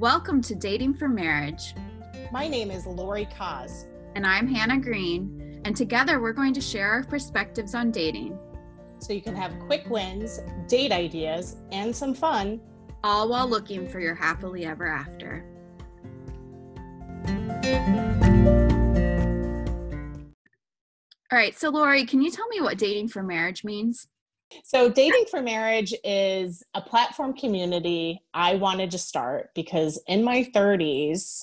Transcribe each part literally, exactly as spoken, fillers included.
Welcome to Dating for Marriage. My name is Lori Kaz. And I'm Hannah Green. And together we're going to share our perspectives on dating. So you can have quick wins, date ideas, and some fun. All while looking for your happily ever after. All right, so Lori, can you tell me what dating for marriage means? So Dating for Marriage is a platform community I wanted to start because in my thirties,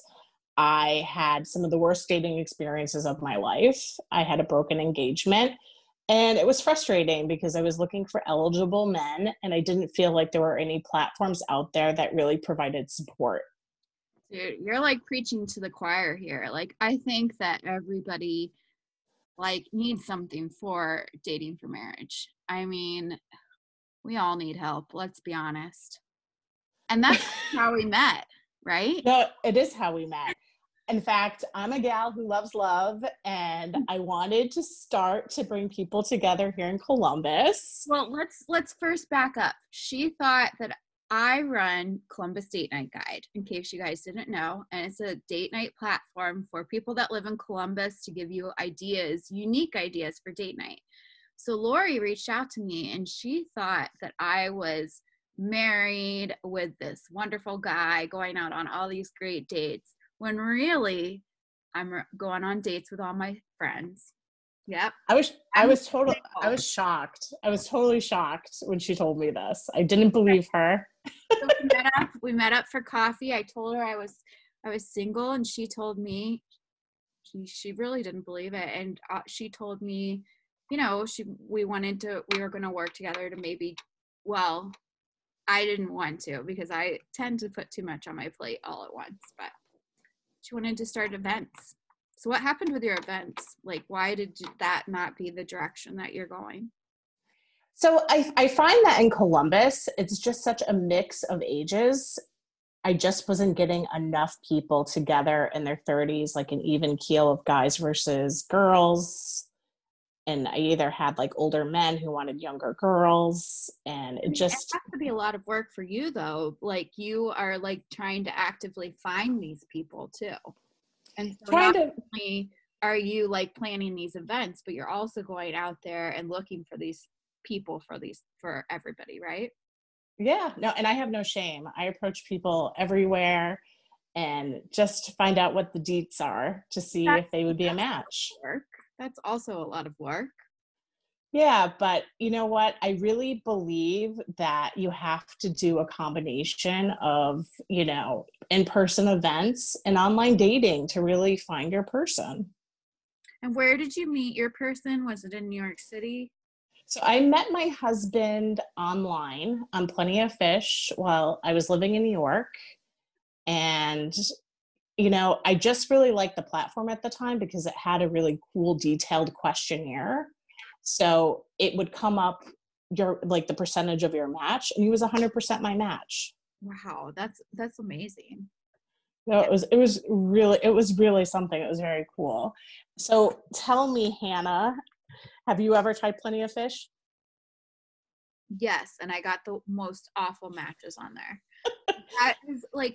I had some of the worst dating experiences of my life. I had a broken engagement, and it was frustrating because I was looking for eligible men, and I didn't feel like there were any platforms out there that really provided support. Dude, you're like preaching to the choir here. Like, I think that everybody like needs something for dating for marriage. I mean, we all need help, let's be honest. And that's how we met, right? No, it is how we met. In fact, I'm a gal who loves love, and I wanted to start to bring people together here in Columbus. Well, let's let's first back up. She thought that I run Columbus Date Night Guide, in case you guys didn't know, and it's a date night platform for people that live in Columbus to give you ideas, unique ideas for date night. So Lori reached out to me, and she thought that I was married with this wonderful guy going out on all these great dates, when really I'm going on dates with all my friends. Yep. I was I was total I was shocked. I was totally shocked when she told me this. I didn't believe her. So we met up we met up for coffee. I told her I was I was single, and she told me she she really didn't believe it, and uh, she told me, you know, she we wanted to we were going to work together to maybe well, I didn't want to because I tend to put too much on my plate all at once, but she wanted to start events. So what happened with your events? Like, why did that not be the direction that you're going? So I, I find that in Columbus, it's just such a mix of ages. I just wasn't getting enough people together in their thirties, like an even keel of guys versus girls. And I either had like older men who wanted younger girls, and it just it has to be a lot of work for you though. Like, you are like trying to actively find these people too. And so trying not to only are you like planning these events, but you're also going out there and looking for these people for these for everybody, right? yeah, no, and I have no shame. I approach people everywhere and just to find out what the deets are to see That's, if they would be a match. work. That's also a lot of work. Yeah, but you know what? I really believe that you have to do a combination of, you know, in-person events and online dating to really find your person. And where did you meet your person? Was it in New York City? So I met my husband online on Plenty of Fish while I was living in New York. And, you know, I just really liked the platform at the time because it had a really cool detailed questionnaire. So it would come up your like the percentage of your match, and he was one hundred percent my match. Wow, that's that's amazing. So it was it was really it was really something. It was very cool. So tell me, Hannah, have you ever tried Plenty of Fish? Yes, and I got the most awful matches on there. That is like,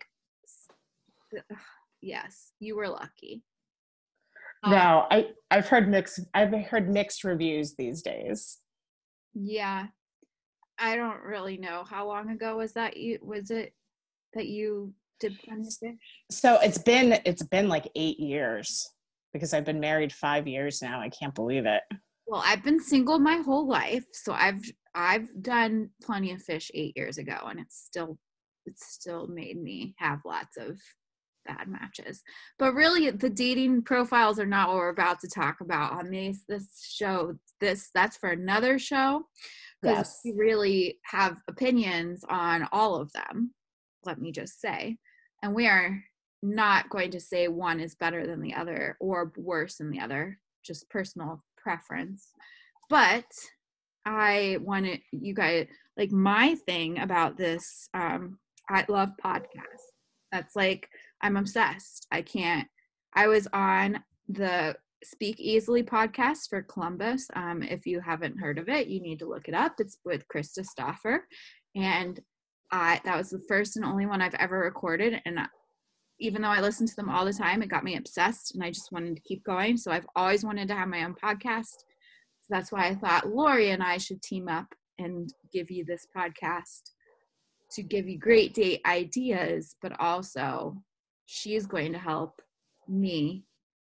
yes, you were lucky. No, um, I I've heard mixed I've heard mixed reviews these days. Yeah, I don't really know. How long ago was that? You was it that you did Plenty of Fish? So it's been it's been like eight years because I've been married five years now. I can't believe it. Well, I've been single my whole life, so I've I've done Plenty of Fish eight years ago, and it's still it's still made me have lots of bad matches. But really, the dating profiles are not what we're about to talk about on this this show. This that's for another show, because yes. we really have opinions on all of them. Let me just say, and we are not going to say one is better than the other or worse than the other. Just personal preference. But I wanted you guys, like, my thing about this, um, I love podcasts. That's like, I'm obsessed. I can't, I was on the Speak Easily podcast for Columbus. Um, if you haven't heard of it, you need to look it up. It's with Krista Stoffer. And I that was the first and only one I've ever recorded, and even though I listen to them all the time, it got me obsessed, and I just wanted to keep going. So I've always wanted to have my own podcast. So that's why I thought Lori and I should team up and give you this podcast to give you great date ideas, but also she's going to help me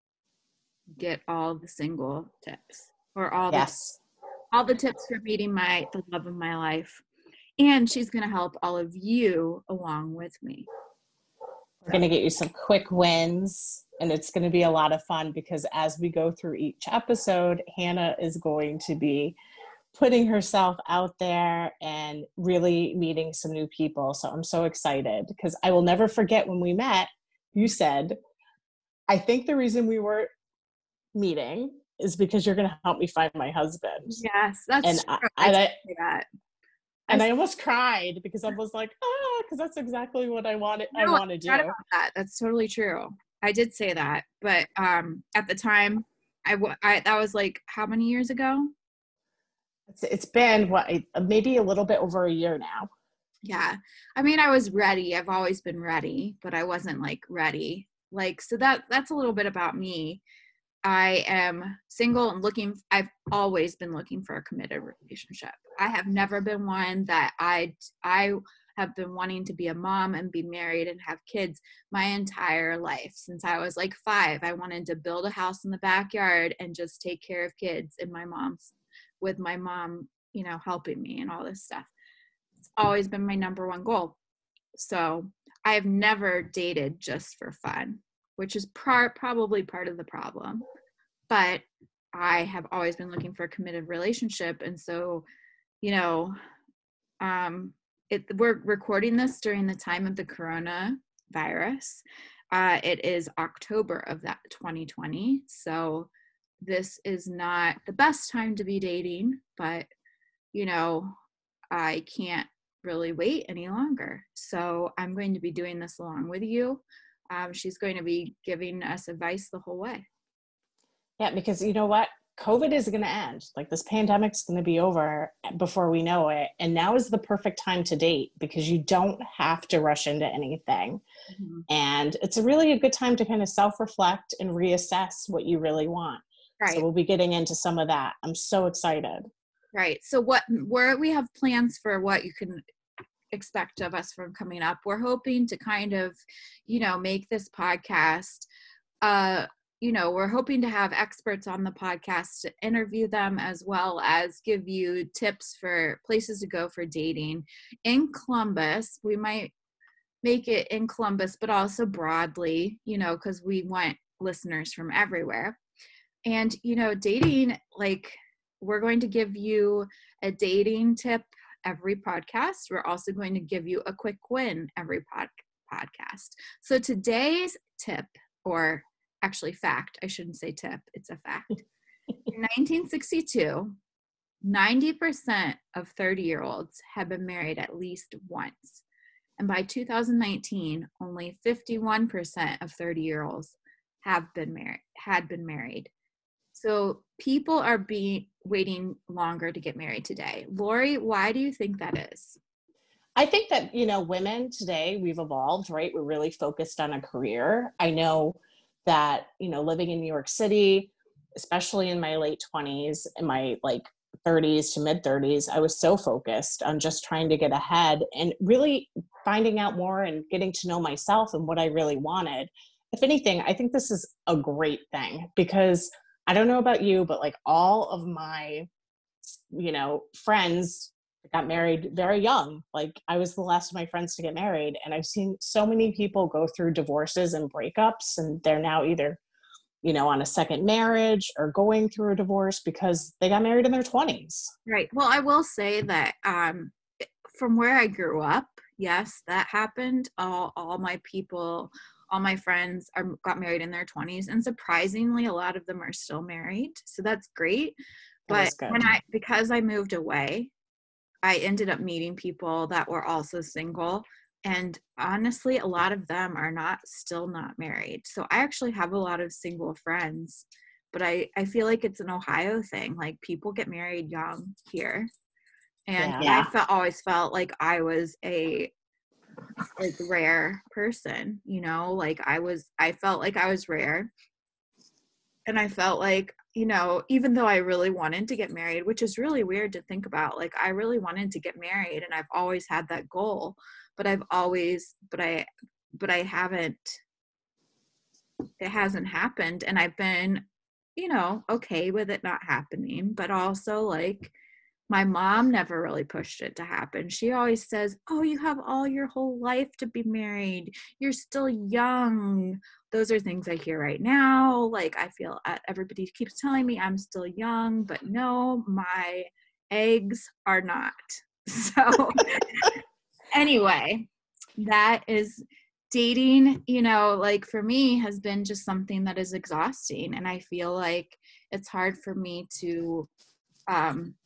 get all the single tips, or all the Yes. all the tips for meeting my the love of my life. And she's going to help all of you along with me. We're going to get you some quick wins, and it's going to be a lot of fun because as we go through each episode, Hannah is going to be putting herself out there and really meeting some new people. So I'm so excited because I will never forget when we met, you said, I think the reason we were meeting is because you're going to help me find my husband. Yes, that's and true. I, and I, I, that. and I, I almost cried because I was like, ah, because that's exactly what I wanted. no, I want to do. About that. That's totally true. I did say that, but um, at the time, I, I that was like how many years ago? It's, it's been what maybe a little bit over a year now. Yeah, I mean, I was ready. I've always been ready, but I wasn't like ready. Like, so that that's a little bit about me. I am single and looking, I've always been looking for a committed relationship. I have never been one that I, I have been wanting to be a mom and be married and have kids my entire life. Since I was like five, I wanted to build a house in the backyard and just take care of kids and my mom's, with my mom, you know, helping me and all this stuff. It's always been my number one goal. So I have never dated just for fun, which is par- probably part of the problem. But I have always been looking for a committed relationship. And so, you know, um, it, we're recording this during the time of the coronavirus. Uh, it is October of that twenty twenty. So this is not the best time to be dating, but, you know, I can't really wait any longer. So I'm going to be doing this along with you. Um, she's going to be giving us advice the whole way. Yeah, because you know what? COVID is going to end. Like this pandemic's going to be over before we know it. And now is the perfect time to date because you don't have to rush into anything. Mm-hmm. And it's a really a good time to kind of self-reflect and reassess what you really want. Right. So we'll be getting into some of that. I'm so excited. Right. So what, where we have plans for what you can expect of us from coming up. We're hoping to kind of, you know, make this podcast, uh, you know, we're hoping to have experts on the podcast to interview them as well as give you tips for places to go for dating in Columbus. We might make it in Columbus, but also broadly, you know, because we want listeners from everywhere. And, you know, dating, like, we're going to give you a dating tip every podcast. We're also going to give you a quick win every pod- podcast. So today's tip, or actually fact, I shouldn't say tip, it's a fact. In nineteen sixty-two, ninety percent of thirty-year-olds had been married at least once. And by two thousand nineteen, only fifty-one percent of thirty-year-olds have been married, had been married. So people are being waiting longer to get married today. Lori, why do you think that is? I think that, you know, women today, we've evolved, right? We're really focused on a career. I know that, you know, living in New York City, especially in my late twenties, in my like thirties to mid thirties, I was so focused on just trying to get ahead and really finding out more and getting to know myself and what I really wanted. If anything, I think this is a great thing because I don't know about you, but like all of my, you know, friends got married very young. Like I was the last of my friends to get married. And I've seen so many people go through divorces and breakups, and they're now either, you know, on a second marriage or going through a divorce because they got married in their twenties. Right. Well, I will say that um, from where I grew up, yes, that happened. All, all my people, all my friends are, got married in their twenties, and surprisingly, a lot of them are still married. So that's great. But when I, because I moved away, I ended up meeting people that were also single. And honestly, a lot of them are not still not married. So I actually have a lot of single friends, but I, I feel like it's an Ohio thing. Like people get married young here. And Yeah. I felt always felt like I was a like rare person, you know, like I was I felt like I was rare. And I felt like, you know, even though I really wanted to get married, which is really weird to think about, like I really wanted to get married and I've always had that goal, but I've always but I but I haven't it hasn't happened, and I've been, you know, okay with it not happening, but also like my mom never really pushed it to happen. She always says, "Oh, you have all your whole life to be married. You're still young." Those are things I hear right now. Like I feel uh, everybody keeps telling me I'm still young, but no, my eggs are not. So anyway, that is dating, you know, like for me has been just something that is exhausting, and I feel like it's hard for me to um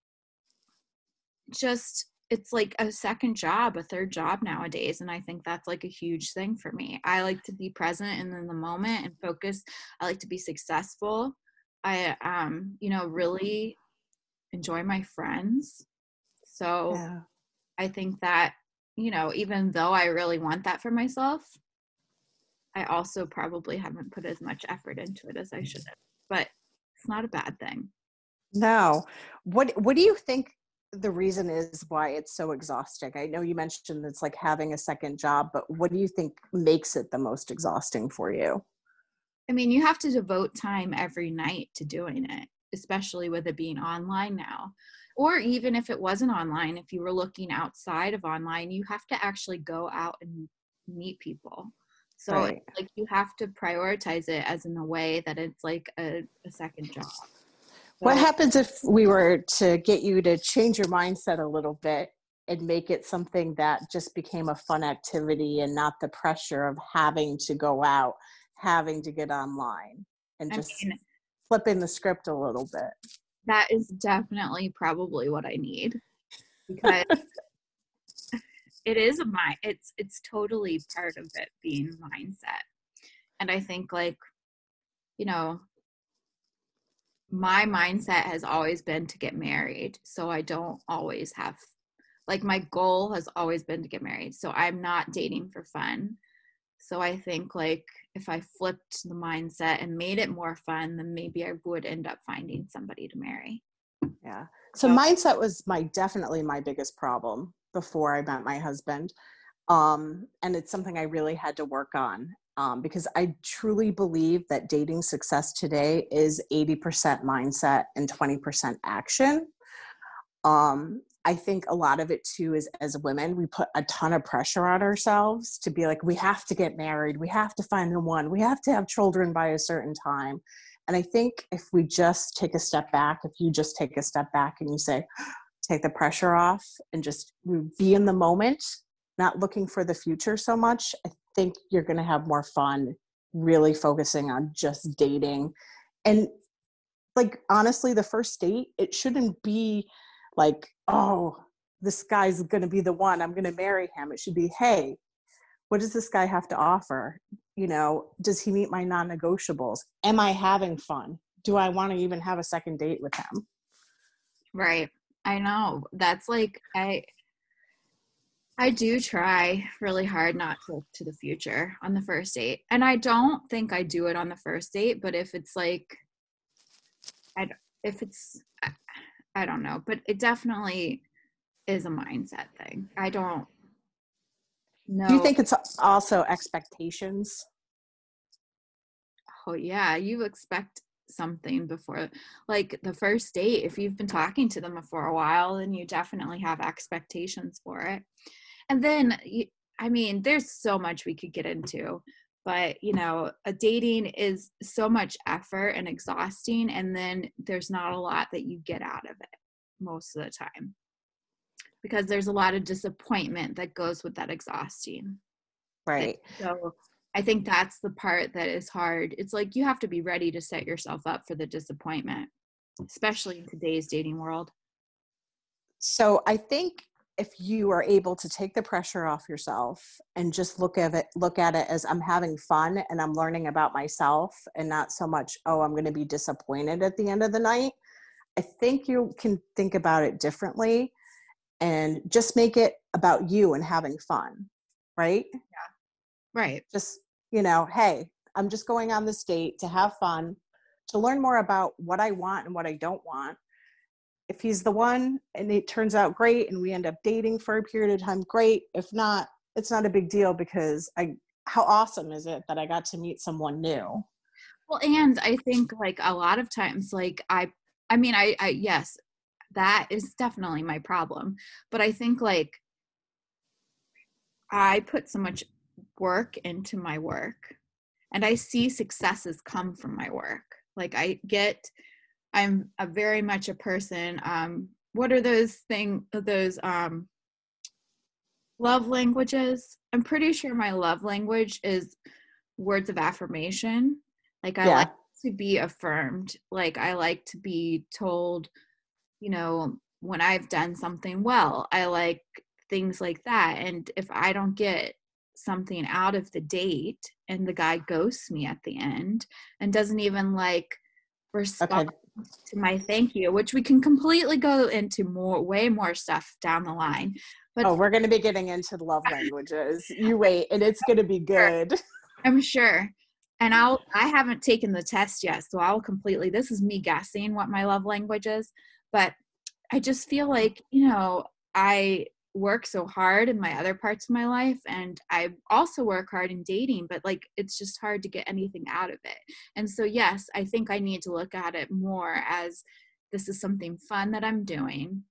just it's like a second job, a third job nowadays, and I think that's like a huge thing for me. I like to be present and in the moment and focus. I like to be successful. I um you know, really enjoy my friends. So Yeah. I think that, you know, even though I really want that for myself, I also probably haven't put as much effort into it as I should have. But it's not a bad thing. No. What What do you think the reason is why it's so exhausting? I know you mentioned it's like having a second job, but what do you think makes it the most exhausting for you? I mean, you have to devote time every night to doing it, especially with it being online now. Or even if it wasn't online, if you were looking outside of online, you have to actually go out and meet people. So Right. it's like you have to prioritize it as in a way that it's like a, a second job. What So happens if we were to get you to change your mindset a little bit and make it something that just became a fun activity and not the pressure of having to go out, having to get online, and I just mean, flipping the script a little bit? that is definitely probably what I need, because it is a mind it's it's totally part of it being mindset. And I think, like, you know, my mindset has always been to get married, so I don't always have, like, my goal has always been to get married, so I'm not dating for fun. So I think, like, if I flipped the mindset and made it more fun, then maybe I would end up finding somebody to marry. Yeah. So So mindset was my definitely my biggest problem before I met my husband. Um, and it's something I really had to work on, um, because I truly believe that dating success today is eighty percent mindset and twenty percent action. Um, I think a lot of it too is, as women, we put a ton of pressure on ourselves to be like, we have to get married, we have to find the one, we have to have children by a certain time. And I think if we just take a step back, if you just take a step back and you say, take the pressure off and just be in the moment, not looking for the future so much, I think you're going to have more fun really focusing on just dating. And like, honestly, the first date, it shouldn't be like, oh, this guy's going to be the one, I'm going to marry him. It should be, hey, what does this guy have to offer? You know, does he meet my non-negotiables? Am I having fun? Do I want to even have a second date with him? right. I know. That's like I I do try really hard not to look to the future on the first date. And I don't think I do it on the first date, but if it's like I if it's I, I don't know, but it definitely is a mindset thing. I don't Do you know. think it's also expectations? Oh yeah, you expect something before, like, the first date. If you've been talking to them for a while, then you definitely have expectations for it. And then you, I mean, there's so much we could get into, but you know, a dating is so much effort and exhausting, and then there's not a lot that you get out of it most of the time, because there's a lot of disappointment that goes with that exhausting. Right. So I think that's the part that is hard. It's like you have to be ready to set yourself up for the disappointment, especially in today's dating world. So I think if you are able to take the pressure off yourself and just look at it, look at it as, I'm having fun and I'm learning about myself, and not so much, oh, I'm going to be disappointed at the end of the night. I think you can think about it differently. and just make it about you and having fun, right? Yeah. Right. Just, you know, hey, I'm just going on this date to have fun, to learn more about what I want and what I don't want. If he's the one and it turns out great and we end up dating for a period of time, great. If not, it's not a big deal, because I, how awesome is it that I got to meet someone new? Well, and I think like a lot of times, like I, I mean, I, I, yes, that is definitely my problem, but I think like I put so much work into my work, and I see successes come from my work. Like I get, I'm a very much a person. Um, what are those thing, those um, love languages? I'm pretty sure my love language is words of affirmation. Like I Yeah. like to be affirmed. Like I like to be told, you know, when I've done something well. I like things like that. And if I don't get something out of the date and the guy ghosts me at the end and doesn't even like respond Okay. to my thank you, which we can completely go into more, way more stuff down the line. But Oh, we're going to be getting into the love languages. You wait, and it's going to be good. I'm sure. And I'll, I haven't taken the test yet, so I'll completely, this is me guessing what my love language is, but I just feel like, you know, I work so hard in my other parts of my life, and I also work hard in dating, but like, it's just hard to get anything out of it. And so, yes, I think I need to look at it more as this is something fun that I'm doing.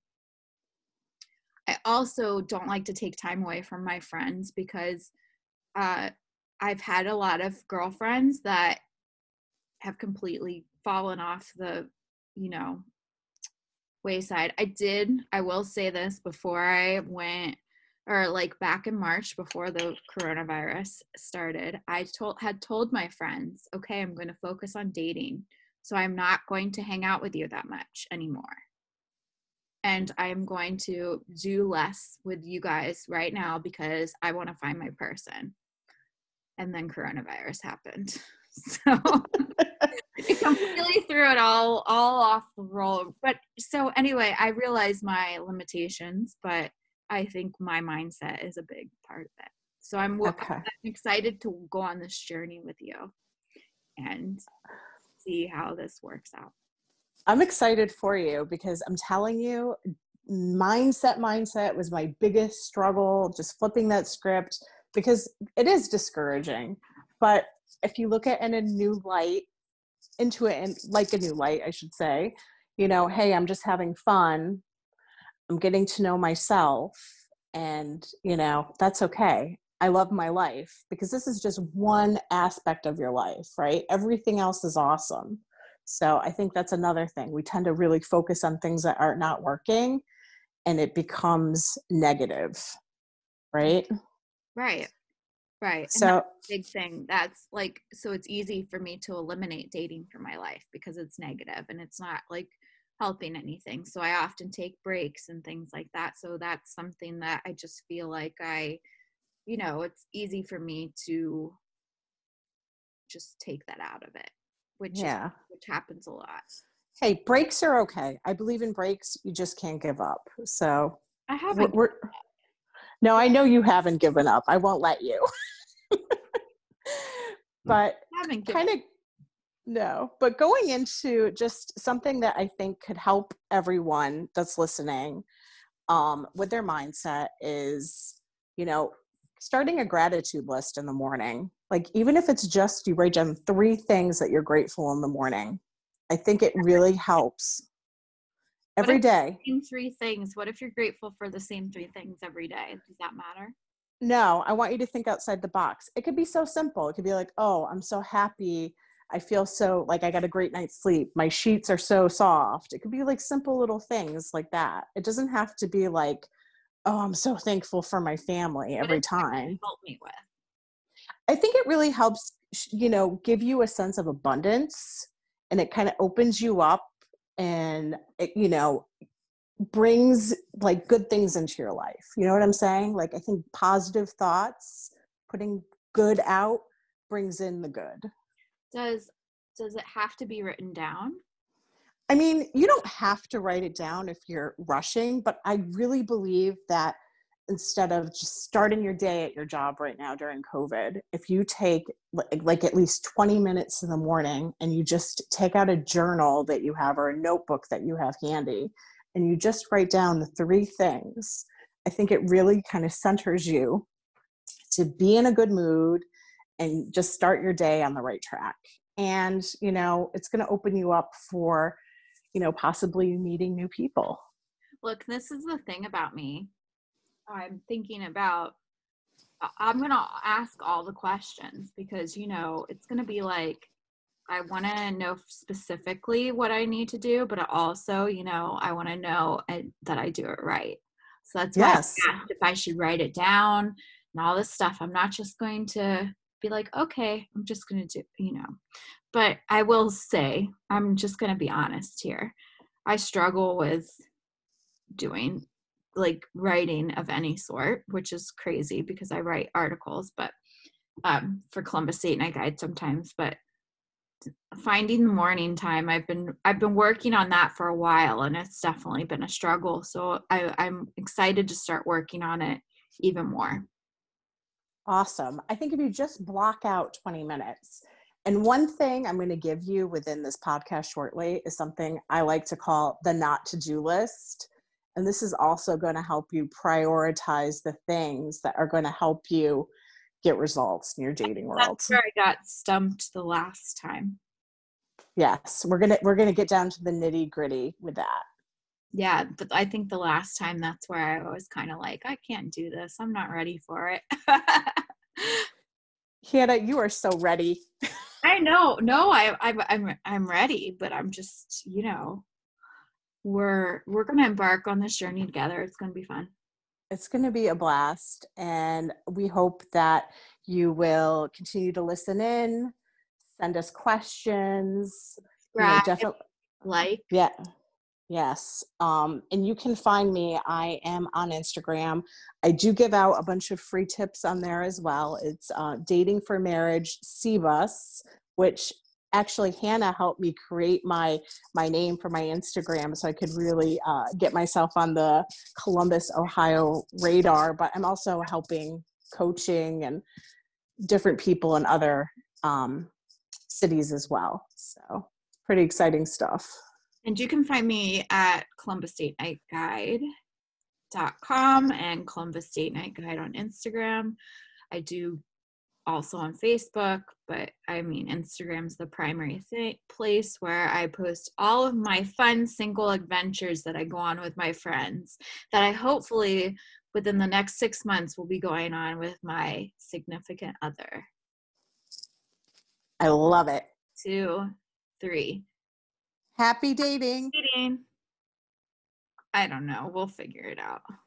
I also don't like to take time away from my friends, because uh, I've had a lot of girlfriends that have completely fallen off the, you know, wayside. I did, I will say this, before I went, or like back in March before the coronavirus started, I told had told my friends, okay, I'm going to focus on dating. So I'm not going to hang out with you that much anymore. And I'm going to do less with you guys right now because I want to find my person. And then coronavirus happened. So it completely threw it all all off the roll. But so anyway, I realize my limitations, but I think my mindset is a big part of it. So I'm, Okay. I'm excited to go on this journey with you and see how this works out. I'm excited for you, because I'm telling you, mindset, mindset was my biggest struggle, just flipping that script, because it is discouraging. But if you look at it in a new light, into it in like a new light, I should say, you know, hey, I'm just having fun. I'm getting to know myself, and, you know, that's okay. I love my life, because this is just one aspect of your life, right? Everything else is awesome. So I think that's another thing. We tend to really focus on things that are not working, and it becomes negative, right? Right. Right. And So that's a big thing. That's like, so it's easy for me to eliminate dating from my life because it's negative and it's not like helping anything. So I often take breaks and things like that. So that's something that I just feel like I, you know, it's easy for me to just take that out of it, which yeah. is, which happens a lot. Hey, breaks are okay. I believe in breaks. You just can't give up. So I we're, haven't. we're no, I know you haven't given up. I won't let you. But I haven't kind of, no, but going into just something that I think could help everyone that's listening um, with their mindset is, you know, starting a gratitude list in the morning. Like, even if it's just you write down three things that you're grateful in the morning, I think it really helps every day. Same three things. What if you're grateful for the same three things every day? Does that matter? No, I want you to think outside the box. It could be so simple. It could be like, oh, I'm so happy. I feel so like I got a great night's sleep. My sheets are so soft. It could be like simple little things like that. It doesn't have to be like, oh, I'm so thankful for my family every time. Help me with. I think it really helps, you know, give you a sense of abundance, and it kind of opens you up, and it, you know, brings like good things into your life. You know what I'm saying? Like, I think positive thoughts, putting good out, brings in the good. Does does it have to be written down? I mean, you don't have to write it down if you're rushing, but I really believe that instead of just starting your day at your job right now during COVID, if you take like at least twenty minutes in the morning and you just take out a journal that you have or a notebook that you have handy and you just write down the three things, I think it really kind of centers you to be in a good mood and just start your day on the right track. And, you know, it's going to open you up for, you know, possibly meeting new people. Look, this is the thing about me. I'm thinking about, I'm going to ask all the questions because, you know, it's going to be like, I want to know specifically what I need to do, but also, you know, I want to know that I do it right. So that's why Yes. I asked if I should write it down and all this stuff. I'm not just going to be like, okay, I'm just going to do, you know, but I will say, I'm just going to be honest here. I struggle with doing like writing of any sort, which is crazy because I write articles, but um, for Columbus Date Night Guide sometimes, but finding the morning time, I've been, I've been working on that for a while and it's definitely been a struggle. So I, I'm excited to start working on it even more. Awesome. I think if you just block out twenty minutes, and one thing I'm going to give you within this podcast shortly is something I like to call the not to-do list. And this is also going to help you prioritize the things that are going to help you get results in your dating world. That's where I got stumped the last time. Yes, we're going to we're going to get down to the nitty-gritty with that. Yeah, but I think the last time that's where I was kind of like, I can't do this. I'm not ready for it. Hannah, you are so ready. I know. No, I, I'm I'm I'm ready, but I'm just, you know, we're we're gonna embark on this journey together. It's gonna be fun. It's going to be a blast, and we hope that you will continue to listen in, send us questions. You know, definitely like. Yeah. Yes. Um, and you can find me. I am on Instagram. I do give out a bunch of free tips on there as well. It's uh, Dating for Marriage C B U S, which actually Hannah helped me create my my name for my Instagram so I could really uh, get myself on the Columbus, Ohio radar. But I'm also helping coaching and different people in other um, cities as well. So pretty exciting stuff. And you can find me at Columbus Date Night Guide dot com and Columbus Date Night Guide on Instagram. I do also on Facebook, but I mean, Instagram's the primary th- place where I post all of my fun single adventures that I go on with my friends that I hopefully within the next six months will be going on with my significant other. I love it. Two, three. Happy dating. Dating. I don't know. We'll figure it out.